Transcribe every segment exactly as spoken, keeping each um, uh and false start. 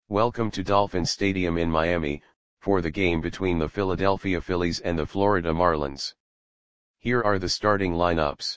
Welcome to Dolphin Stadium in Miami, for the game between the Philadelphia Phillies and the Florida Marlins. Here are the starting lineups.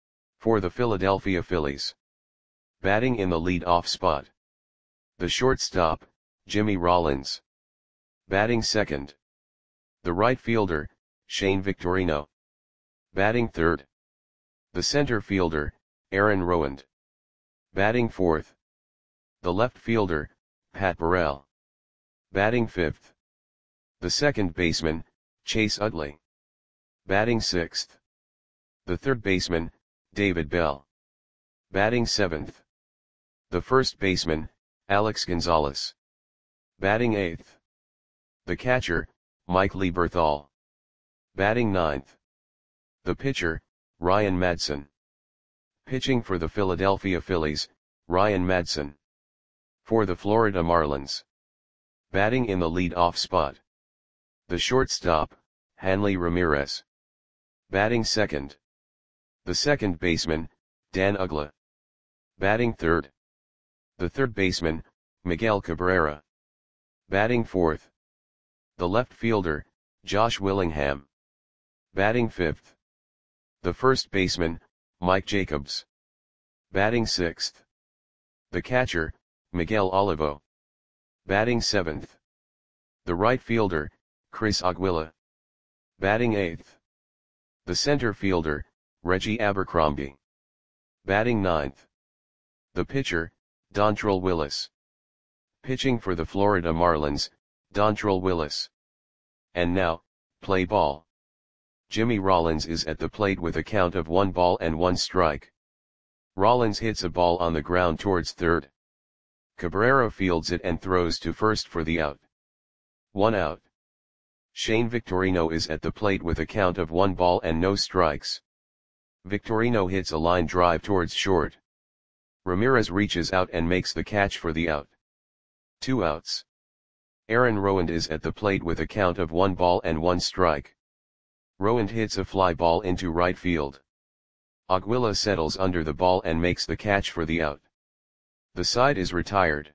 For the Philadelphia Phillies. Batting in the lead-off spot. The shortstop, Jimmy Rollins. Batting second. The right fielder, Shane Victorino. Batting third. The center fielder, Aaron Rowand. Batting fourth. The left fielder, Pat Burrell. Batting fifth. The second baseman, Chase Utley. Batting sixth. The third baseman, David Bell. Batting seventh. The first baseman, Alex Gonzalez. Batting eighth. The catcher, Mike Lieberthal. Batting ninth. The pitcher, Ryan Madson. Pitching for the Philadelphia Phillies, Ryan Madson. For the Florida Marlins. Batting in the lead-off spot. The shortstop, Hanley Ramirez. Batting second. The second baseman, Dan Uggla. Batting third. The third baseman, Miguel Cabrera. Batting fourth. The left fielder, Josh Willingham. Batting fifth. The first baseman, Mike Jacobs. Batting sixth. The catcher, Miguel Olivo. Batting seventh. The right fielder, Chris Aguila. Batting eighth. The center fielder, Reggie Abercrombie. Batting ninth. The pitcher, Dontrelle Willis. Pitching for the Florida Marlins, Dontrelle Willis. And now, play ball. Jimmy Rollins is at the plate with a count of one ball and one strike. Rollins hits a ball on the ground towards third. Cabrera fields it and throws to first for the out. One out. Shane Victorino is at the plate with a count of one ball and no strikes. Victorino hits a line drive towards short. Ramirez reaches out and makes the catch for the out. Two outs. Aaron Rowand is at the plate with a count of one ball and one strike. Rowand hits a fly ball into right field. Aguila settles under the ball and makes the catch for the out. The side is retired.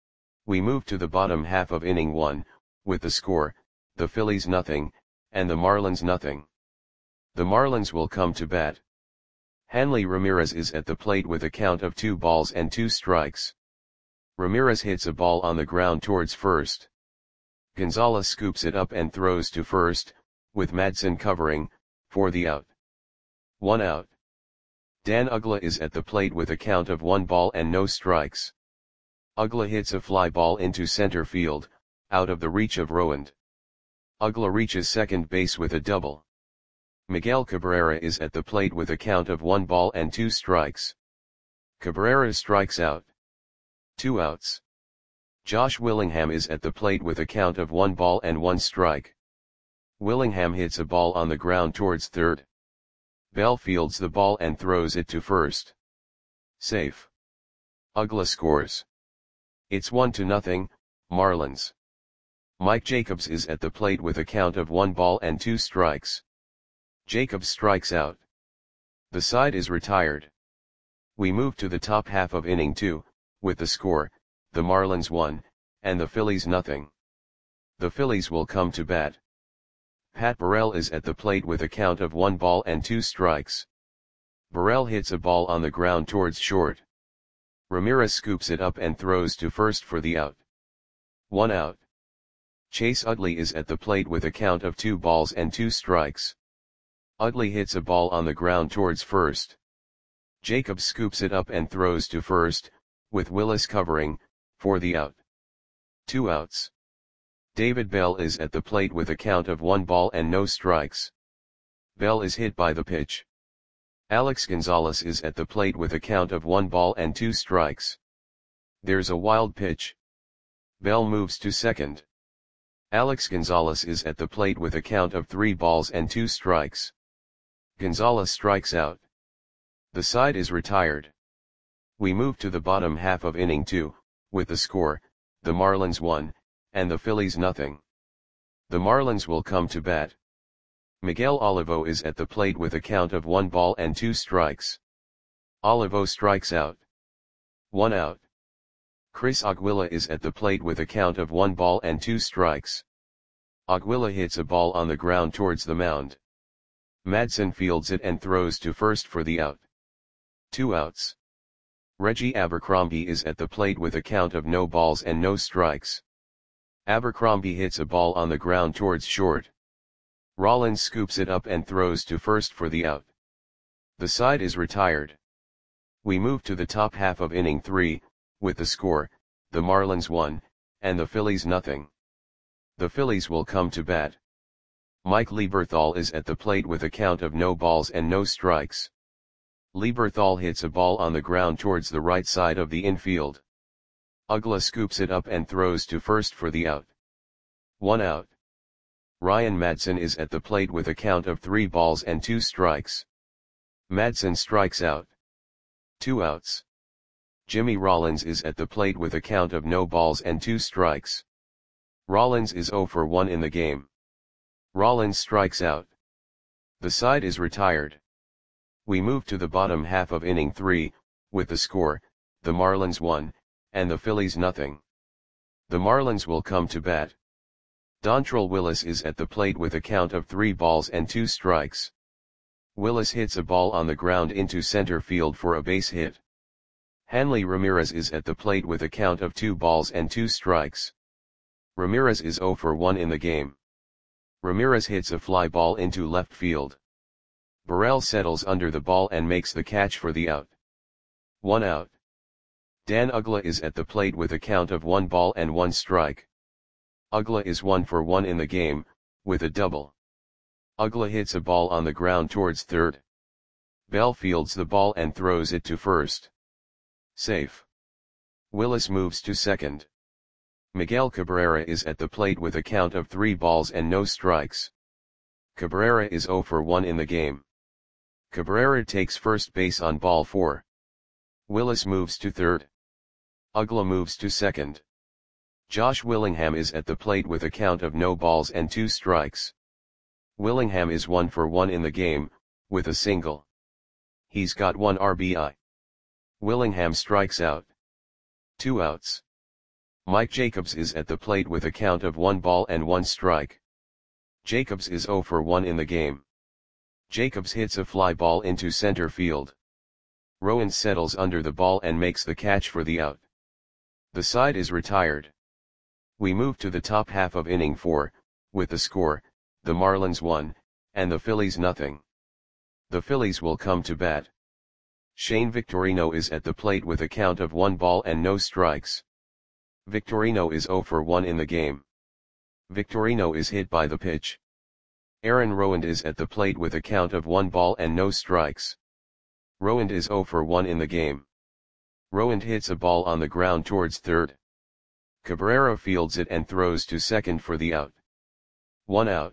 We move to the bottom half of inning one, with the score, the Phillies nothing, and the Marlins nothing. The Marlins will come to bat. Hanley Ramirez is at the plate with a count of two balls and two strikes. Ramirez hits a ball on the ground towards first. Gonzalez scoops it up and throws to first, with Madson covering, for the out. One out. Dan Uggla is at the plate with a count of one ball and no strikes. Uggla hits a fly ball into center field, out of the reach of Rowand. Uggla reaches second base with a double. Miguel Cabrera is at the plate with a count of one ball and two strikes. Cabrera strikes out. Two outs. Josh Willingham is at the plate with a count of one ball and one strike. Willingham hits a ball on the ground towards third. Bell fields the ball and throws it to first. Safe. Uggla scores. It's one to nothing, Marlins. Mike Jacobs is at the plate with a count of one ball and two strikes. Jacobs strikes out. The side is retired. We move to the top half of inning two, with the score, the Marlins one, and the Phillies nothing. The Phillies will come to bat. Pat Burrell is at the plate with a count of one ball and two strikes. Burrell hits a ball on the ground towards short. Ramirez scoops it up and throws to first for the out. One out. Chase Utley is at the plate with a count of two balls and two strikes. Utley hits a ball on the ground towards first. Jacobs scoops it up and throws to first, with Willis covering, for the out. Two outs. David Bell is at the plate with a count of one ball and no strikes. Bell is hit by the pitch. Alex Gonzalez is at the plate with a count of one ball and two strikes. There's a wild pitch. Bell moves to second. Alex Gonzalez is at the plate with a count of three balls and two strikes. Gonzalez strikes out. The side is retired. We move to the bottom half of inning two, with the score, the Marlins one, and the Phillies nothing. The Marlins will come to bat. Miguel Olivo is at the plate with a count of one ball and two strikes. Olivo strikes out. One out. Chris Aguila is at the plate with a count of one ball and two strikes. Aguila hits a ball on the ground towards the mound. Madsen fields it and throws to first for the out. Two outs. Reggie Abercrombie is at the plate with a count of no balls and no strikes. Abercrombie hits a ball on the ground towards short. Rollins scoops it up and throws to first for the out. The side is retired. We move to the top half of inning three, with the score, the Marlins one, and the Phillies nothing. The Phillies will come to bat. Mike Lieberthal is at the plate with a count of no balls and no strikes. Lieberthal hits a ball on the ground towards the right side of the infield. Uggla scoops it up and throws to first for the out. One out. Ryan Madsen is at the plate with a count of three balls and two strikes. Madsen strikes out. Two outs. Jimmy Rollins is at the plate with a count of no balls and two strikes. Rollins is oh for one in the game. Rollins strikes out. The side is retired. We move to the bottom half of inning three, with the score, the Marlins one, and the Phillies nothing. The Marlins will come to bat. Dontrelle Willis is at the plate with a count of three balls and two strikes. Willis hits a ball on the ground into center field for a base hit. Hanley Ramirez is at the plate with a count of two balls and two strikes. Ramirez is oh for one in the game. Ramirez hits a fly ball into left field. Burrell settles under the ball and makes the catch for the out. One out. Dan Uggla is at the plate with a count of one ball and one strike. Uggla is one for one in the game, with a double. Uggla hits a ball on the ground towards third. Bell fields the ball and throws it to first. Safe. Willis moves to second. Miguel Cabrera is at the plate with a count of three balls and no strikes. Cabrera is oh for one in the game. Cabrera takes first base on ball four. Willis moves to third. Uggla moves to second. Josh Willingham is at the plate with a count of no balls and two strikes. Willingham is one for one in the game, with a single. He's got one R B I. Willingham strikes out. Two outs. Mike Jacobs is at the plate with a count of one ball and one strike. Jacobs is oh for one in the game. Jacobs hits a fly ball into center field. Rowan settles under the ball and makes the catch for the out. The side is retired. We move to the top half of inning four, with the score, the Marlins one, and the Phillies nothing. The Phillies will come to bat. Shane Victorino is at the plate with a count of one ball and no strikes. Victorino is oh for one in the game. Victorino is hit by the pitch. Aaron Rowand is at the plate with a count of one ball and no strikes. Rowand is oh for one in the game. Rowand hits a ball on the ground towards third. Cabrera fields it and throws to second for the out. One out.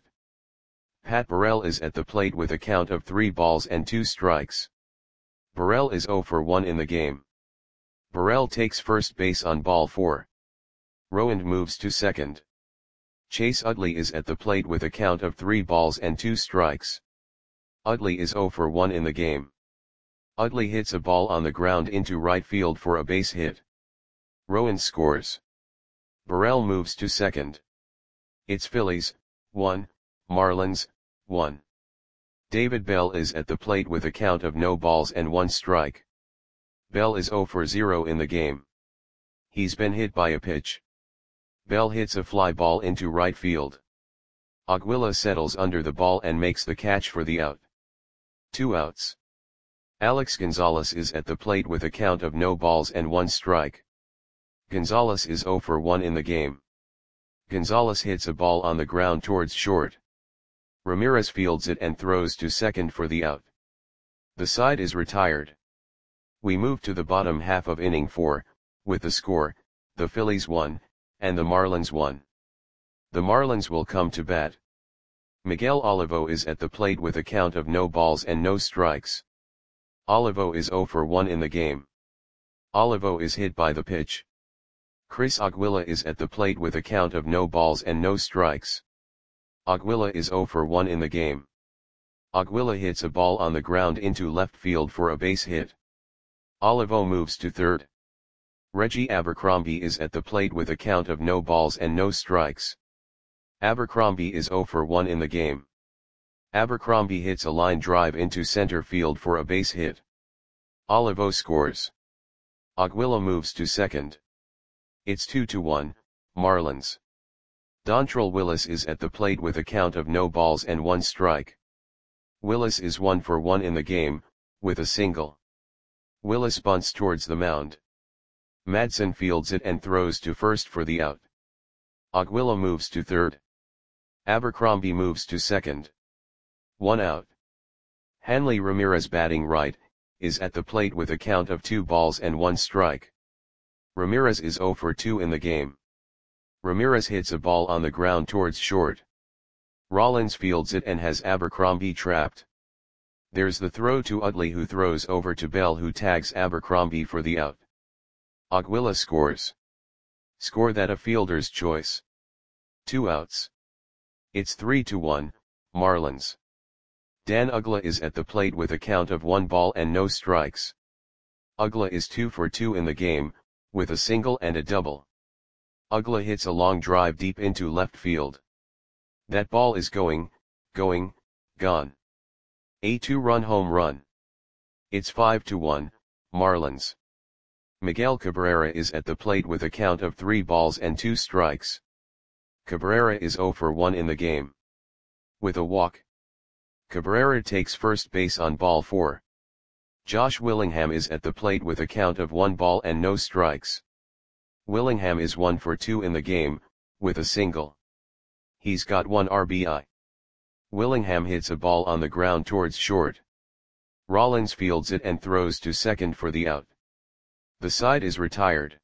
Pat Burrell is at the plate with a count of three balls and two strikes. Burrell is oh for one in the game. Burrell takes first base on ball four. Rowand moves to second. Chase Utley is at the plate with a count of three balls and two strikes. Utley is oh for one in the game. Utley hits a ball on the ground into right field for a base hit. Rowand scores. Burrell moves to second. It's Phillies, one, Marlins, one. David Bell is at the plate with a count of no balls and one strike. Bell is oh for zero in the game. He's been hit by a pitch. Bell hits a fly ball into right field. Aguila settles under the ball and makes the catch for the out. Two outs. Alex Gonzalez is at the plate with a count of no balls and one strike. Gonzalez is oh for one in the game. Gonzalez hits a ball on the ground towards short. Ramirez fields it and throws to second for the out. The side is retired. We move to the bottom half of inning four, with the score, the Phillies one, and the Marlins one. The Marlins will come to bat. Miguel Olivo is at the plate with a count of no balls and no strikes. Olivo is oh for one in the game. Olivo is hit by the pitch. Chris Aguila is at the plate with a count of no balls and no strikes. Aguila is oh for one in the game. Aguila hits a ball on the ground into left field for a base hit. Olivo moves to third. Reggie Abercrombie is at the plate with a count of no balls and no strikes. Abercrombie is zero for one in the game. Abercrombie hits a line drive into center field for a base hit. Olivo scores. Aguila moves to second. It's two to one, Marlins. Dontrelle Willis is at the plate with a count of no balls and one strike. Willis is one for one in the game, with a single. Willis bunts towards the mound. Madsen fields it and throws to first for the out. Aguila moves to third. Abercrombie moves to second. One out. Hanley Ramirez, batting right, is at the plate with a count of two balls and one strike. Ramirez is zero for two in the game. Ramirez hits a ball on the ground towards short. Rollins fields it and has Abercrombie trapped. There's the throw to Utley, who throws over to Bell, who tags Abercrombie for the out. Aguila scores. Score that a fielder's choice. Two outs. It's three to one, Marlins. Dan Uggla is at the plate with a count of one ball and no strikes. Uggla is two for two in the game, with a single and a double. Uggla hits a long drive deep into left field. That ball is going, going, gone. A two-run home run. It's five to one, Marlins. Miguel Cabrera is at the plate with a count of three balls and two strikes. Cabrera is zero for one in the game. With a walk. Cabrera takes first base on ball four. Josh Willingham is at the plate with a count of one ball and no strikes. Willingham is one for two in the game, with a single. He's got one R B I. Willingham hits a ball on the ground towards short. Rollins fields it and throws to second for the out. The side is retired.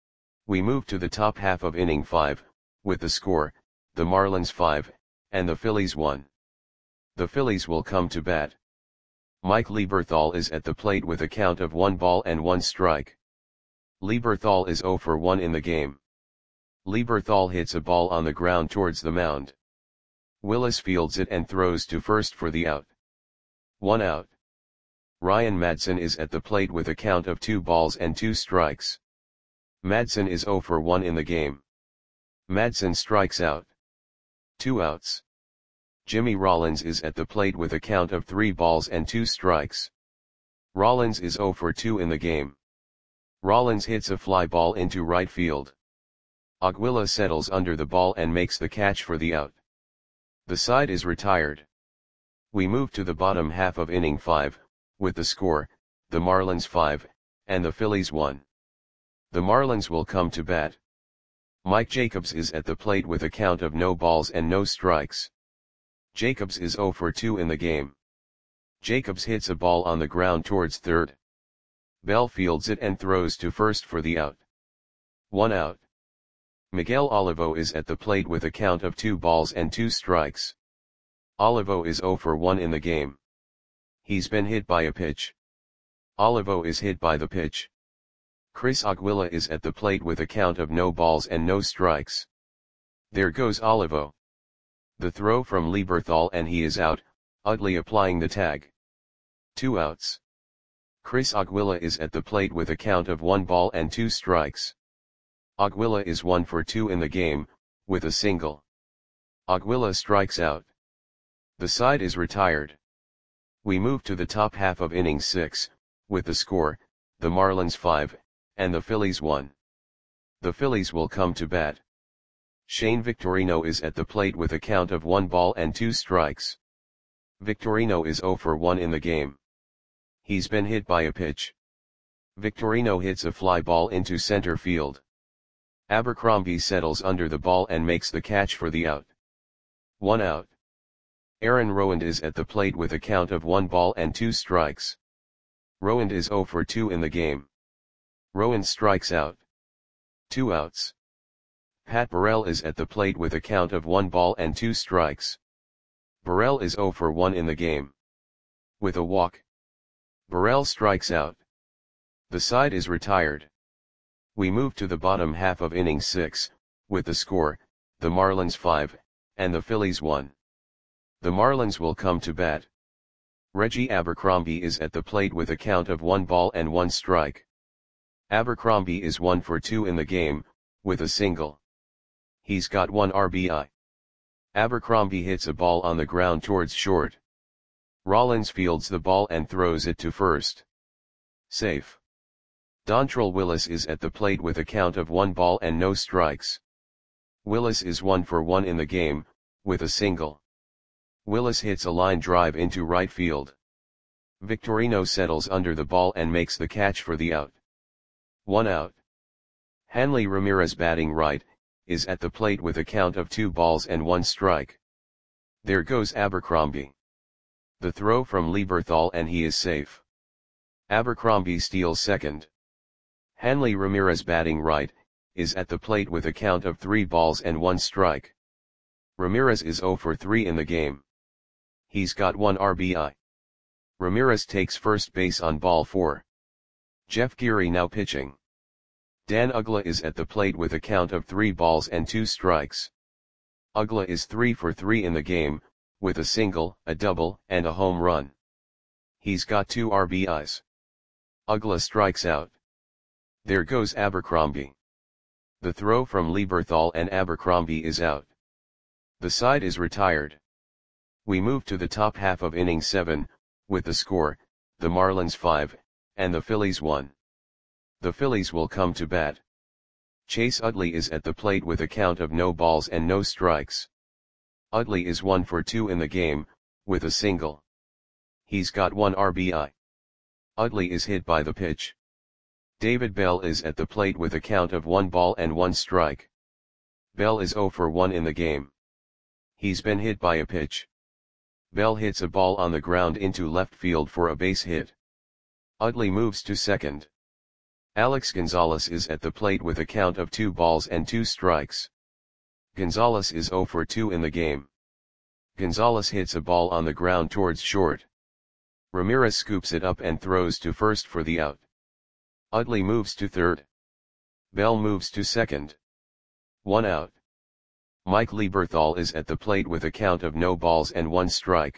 We move to the top half of inning five, with the score, the Marlins five, and the Phillies one. The Phillies will come to bat. Mike Lieberthal is at the plate with a count of one ball and one strike. Lieberthal is zero for one in the game. Lieberthal hits a ball on the ground towards the mound. Willis fields it and throws to first for the out. One out. Ryan Madsen is at the plate with a count of two balls and two strikes. Madsen is zero for one in the game. Madsen strikes out. Two outs. Jimmy Rollins is at the plate with a count of three balls and two strikes. Rollins is zero for two in the game. Rollins hits a fly ball into right field. Aguila settles under the ball and makes the catch for the out. The side is retired. We move to the bottom half of inning five, with the score, the Marlins five, and the Phillies one. The Marlins will come to bat. Mike Jacobs is at the plate with a count of no balls and no strikes. Jacobs is zero for two in the game. Jacobs hits a ball on the ground towards third. Bell fields it and throws to first for the out. One out. Miguel Olivo is at the plate with a count of two balls and two strikes. Olivo is zero for one in the game. He's been hit by a pitch. Olivo is hit by the pitch. Chris Aguila is at the plate with a count of no balls and no strikes. There goes Olivo. The throw from Lieberthal and he is out, Utley applying the tag. Two outs. Chris Aguila is at the plate with a count of one ball and two strikes. Aguila is one for two in the game, with a single. Aguila strikes out. The side is retired. We move to the top half of inning six, with the score, the Marlins five, and the Phillies one. The Phillies will come to bat. Shane Victorino is at the plate with a count of one ball and two strikes. Victorino is zero for one in the game. He's been hit by a pitch. Victorino hits a fly ball into center field. Abercrombie settles under the ball and makes the catch for the out. One out. Aaron Rowand is at the plate with a count of one ball and two strikes. Rowand is zero for two in the game. Rowand strikes out. Two outs. Pat Burrell is at the plate with a count of one ball and two strikes. Burrell is zero for one in the game. With a walk. Burrell strikes out. The side is retired. We move to the bottom half of inning six, with the score, the Marlins five, and the Phillies one. The Marlins will come to bat. Reggie Abercrombie is at the plate with a count of one ball and one strike. Abercrombie is one for two in the game, with a single. He's got one R B I. Abercrombie hits a ball on the ground towards short. Rollins fields the ball and throws it to first. Safe. Dontrelle Willis is at the plate with a count of one ball and no strikes. Willis is one for one in the game, with a single. Willis hits a line drive into right field. Victorino settles under the ball and makes the catch for the out. One out. Hanley Ramirez, batting right, is at the plate with a count of two balls and one strike. There goes Abercrombie. The throw from Lieberthal and he is safe. Abercrombie steals second. Hanley Ramirez, batting right, is at the plate with a count of three balls and one strike. Ramirez is zero for three in the game. He's got one R B I. Ramirez takes first base on ball four. Jeff Geary now pitching. Dan Uggla is at the plate with a count of three balls and two strikes. Uggla is three for three in the game, with a single, a double, and a home run. He's got two R B Is. Uggla strikes out. There goes Abercrombie. The throw from Lieberthal and Abercrombie is out. The side is retired. We move to the top half of inning seven, with the score, the Marlins five, and the Phillies one. The Phillies will come to bat. Chase Utley is at the plate with a count of no balls and no strikes. Utley is one for two in the game, with a single. He's got one R B I. Utley is hit by the pitch. David Bell is at the plate with a count of one ball and one strike. Bell is zero for one in the game. He's been hit by a pitch. Bell hits a ball on the ground into left field for a base hit. Utley moves to second. Alex Gonzalez is at the plate with a count of two balls and two strikes. Gonzalez is zero for two in the game. Gonzalez hits a ball on the ground towards short. Ramirez scoops it up and throws to first for the out. Utley moves to third. Bell moves to second. One out. Mike Lieberthal is at the plate with a count of no balls and one strike.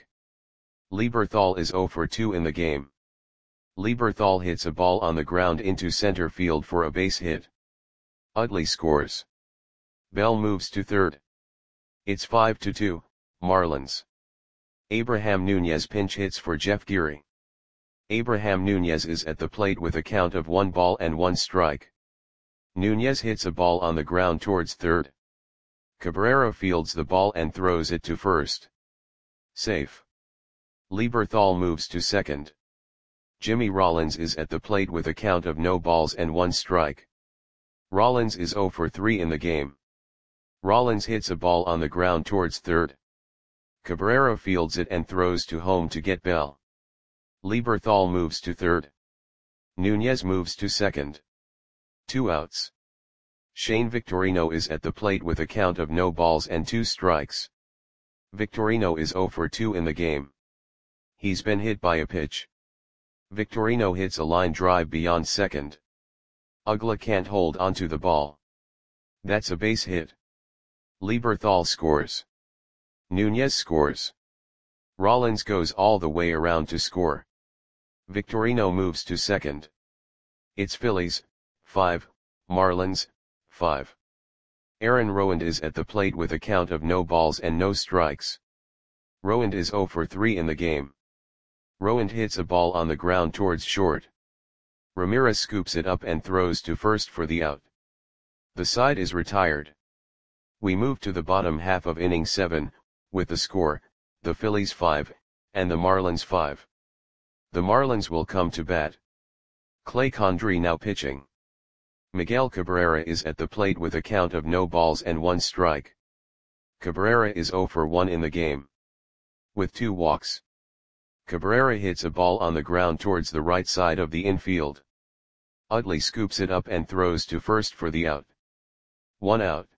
Lieberthal is zero for two in the game. Lieberthal hits a ball on the ground into center field for a base hit. Utley scores. Bell moves to third. It's five to two, Marlins. Abraham Nunez pinch hits for Jeff Geary. Abraham Nunez is at the plate with a count of one ball and one strike. Nunez hits a ball on the ground towards third. Cabrera fields the ball and throws it to first. Safe. Lieberthal moves to second. Jimmy Rollins is at the plate with a count of no balls and one strike. Rollins is zero for three in the game. Rollins hits a ball on the ground towards third. Cabrera fields it and throws to home to get Bell. Lieberthal moves to third. Nunez moves to second. Two outs. Shane Victorino is at the plate with a count of no balls and two strikes. Victorino is zero for two in the game. He's been hit by a pitch. Victorino hits a line drive beyond second. Uggla can't hold onto the ball. That's a base hit. Lieberthal scores. Nunez scores. Rollins goes all the way around to score. Victorino moves to second. It's Phillies, five, Marlins, five. Aaron Rowand is at the plate with a count of no balls and no strikes. Rowand is zero for three in the game. Rowand hits a ball on the ground towards short. Ramirez scoops it up and throws to first for the out. The side is retired. We move to the bottom half of inning seven, with the score, the Phillies five, and the Marlins five. The Marlins will come to bat. Clay Condrey now pitching. Miguel Cabrera is at the plate with a count of no balls and one strike. Cabrera is zero for one in the game. With two walks. Cabrera hits a ball on the ground towards the right side of the infield. Utley scoops it up and throws to first for the out. One out.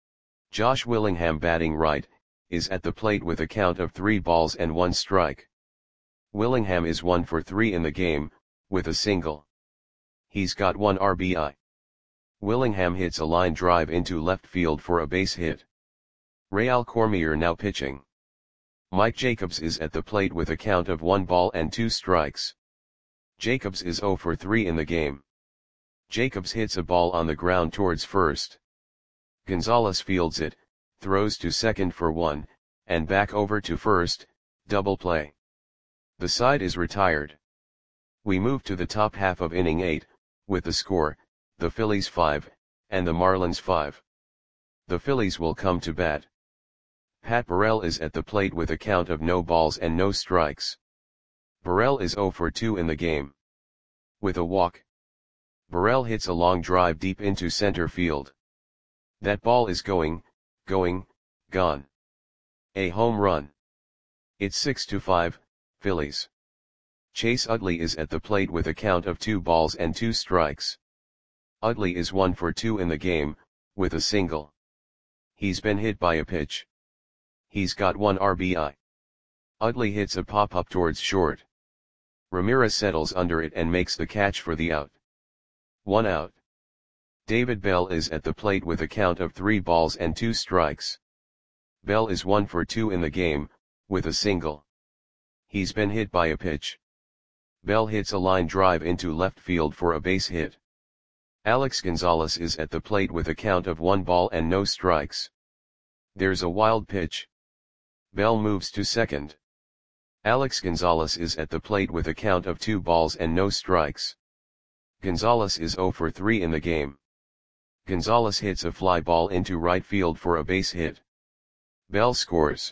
Josh Willingham, batting right, is at the plate with a count of three balls and one strike. Willingham is one for three in the game, with a single. He's got one R B I. Willingham hits a line drive into left field for a base hit. Real Cormier now pitching. Mike Jacobs is at the plate with a count of one ball and two strikes. Jacobs is zero for three in the game. Jacobs hits a ball on the ground towards first. Gonzalez fields it, throws to second for one, and back over to first, double play. The side is retired. We move to the top half of inning eight, with the score, the Phillies five, and the Marlins five. The Phillies will come to bat. Pat Burrell is at the plate with a count of no balls and no strikes. Burrell is oh for two in the game. With a walk, Burrell hits a long drive deep into center field. That ball is going, going, gone. A home run. It's six to five, Phillies. Chase Utley is at the plate with a count of two balls and two strikes. Utley is one for two in the game, with a single. He's been hit by a pitch. He's got one R B I. Utley hits a pop-up towards short. Ramirez settles under it and makes the catch for the out. One out. David Bell is at the plate with a count of three balls and two strikes. Bell is one for two in the game, with a single. He's been hit by a pitch. Bell hits a line drive into left field for a base hit. Alex Gonzalez is at the plate with a count of one ball and no strikes. There's a wild pitch. Bell moves to second. Alex Gonzalez is at the plate with a count of two balls and no strikes. Gonzalez is oh for three in the game. Gonzalez hits a fly ball into right field for a base hit. Bell scores.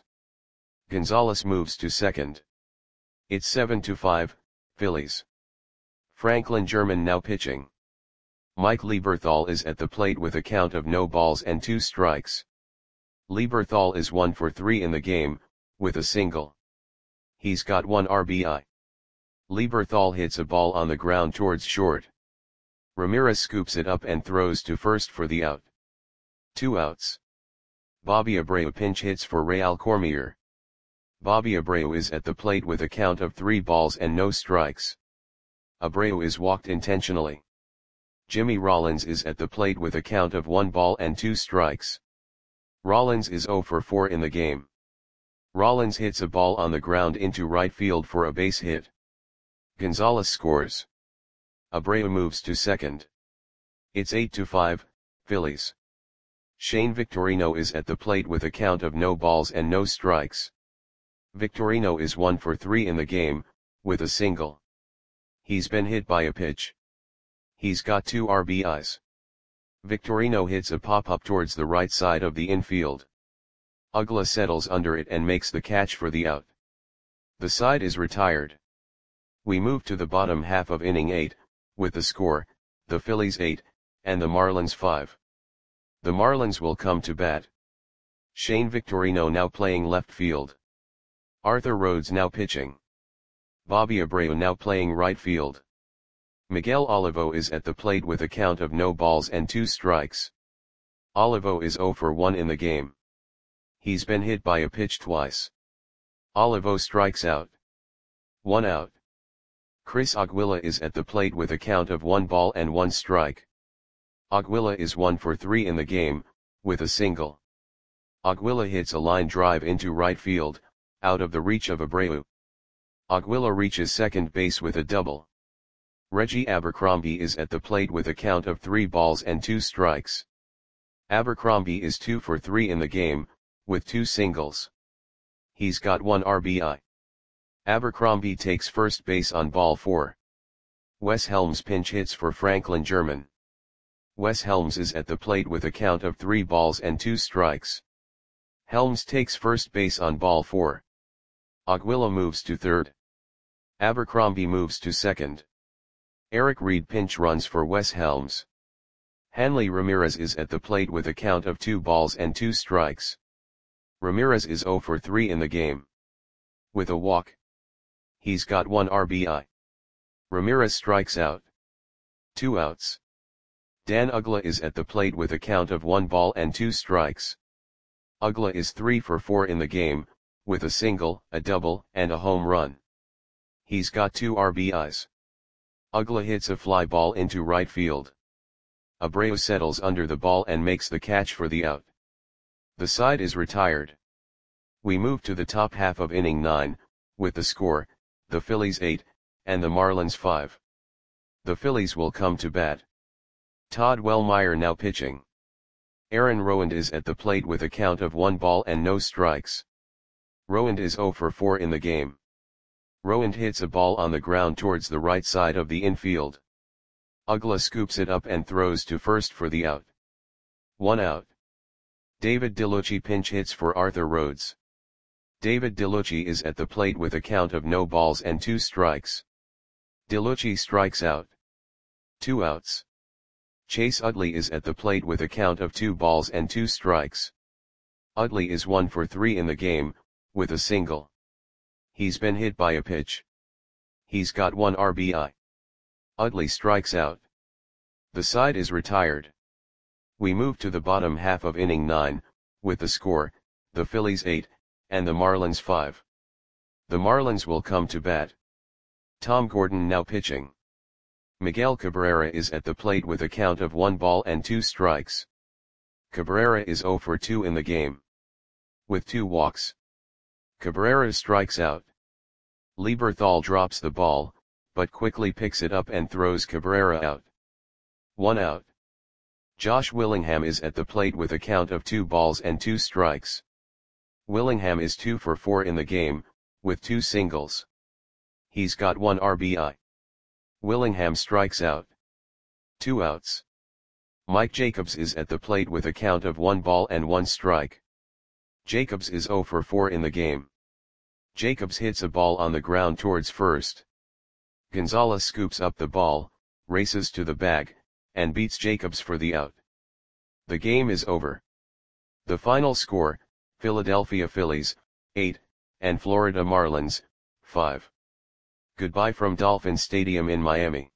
Gonzalez moves to second. It's seven to five, Phillies. Franklin German now pitching. Mike Lieberthal is at the plate with a count of no balls and two strikes. Lieberthal is one for three in the game, with a single. He's got one R B I. Lieberthal hits a ball on the ground towards short. Ramirez scoops it up and throws to first for the out. Two outs. Bobby Abreu pinch hits for Real Cormier. Bobby Abreu is at the plate with a count of three balls and no strikes. Abreu is walked intentionally. Jimmy Rollins is at the plate with a count of one ball and two strikes. Rollins is oh for four in the game. Rollins hits a ball on the ground into right field for a base hit. Gonzalez scores. Abreu moves to second. It's eight to five, Phillies. Shane Victorino is at the plate with a count of no balls and no strikes. Victorino is one for three in the game, with a single. He's been hit by a pitch. He's got two R B Is. Victorino hits a pop-up towards the right side of the infield. Uggla settles under it and makes the catch for the out. The side is retired. We move to the bottom half of inning eight, with the score, the Phillies eight, and the Marlins five. The Marlins will come to bat. Shane Victorino now playing left field. Arthur Rhodes now pitching. Bobby Abreu now playing right field. Miguel Olivo is at the plate with a count of no balls and two strikes. Olivo is oh for one in the game. He's been hit by a pitch twice. Olivo strikes out. One out. Chris Aguila is at the plate with a count of one ball and one strike. Aguila is one for three in the game, with a single. Aguila hits a line drive into right field, out of the reach of Abreu. Aguila reaches second base with a double. Reggie Abercrombie is at the plate with a count of three balls and two strikes. Abercrombie is two for three in the game, with two singles. He's got one R B I. Abercrombie takes first base on ball four. Wes Helms pinch hits for Franklin German. Wes Helms is at the plate with a count of three balls and two strikes. Helms takes first base on ball four. Aguila moves to third. Abercrombie moves to second. Eric Reed pinch runs for Wes Helms. Hanley Ramirez is at the plate with a count of two balls and two strikes. Ramirez is oh for three in the game. With a walk. He's got one R B I. Ramirez strikes out. Two outs. Dan Uggla is at the plate with a count of one ball and two strikes. Uggla is three for four in the game, with a single, a double, and a home run. He's got two R B Is. Uggla hits a fly ball into right field. Abreu settles under the ball and makes the catch for the out. The side is retired. We move to the top half of inning nine, with the score, the Phillies eight, and the Marlins five. The Phillies will come to bat. Todd Wellmeyer now pitching. Aaron Rowand is at the plate with a count of one ball and no strikes. Rowand is zero for four in the game. Rowand hits a ball on the ground towards the right side of the infield. Uggla scoops it up and throws to first for the out. One out. David DeLucci pinch hits for Arthur Rhodes. David DeLucci is at the plate with a count of no balls and two strikes. DeLucci strikes out. Two outs. Chase Utley is at the plate with a count of two balls and two strikes. Utley is one for three in the game, with a single. He's been hit by a pitch. He's got one R B I. Utley strikes out. The side is retired. We move to the bottom half of inning nine, with the score, the Phillies eight, and the Marlins five. The Marlins will come to bat. Tom Gordon now pitching. Miguel Cabrera is at the plate with a count of one ball and two strikes. Cabrera is zero for two in the game. With two walks. Cabrera strikes out. Lieberthal drops the ball, but quickly picks it up and throws Cabrera out. One out. Josh Willingham is at the plate with a count of two balls and two strikes. Willingham is two for four in the game, with two singles. He's got one R B I. Willingham strikes out. Two outs. Mike Jacobs is at the plate with a count of one ball and one strike. Jacobs is zero for four in the game. Jacobs hits a ball on the ground towards first. Gonzalez scoops up the ball, races to the bag, and beats Jacobs for the out. The game is over. The final score, Philadelphia Phillies, eight, and Florida Marlins, five. Goodbye from Dolphin Stadium in Miami.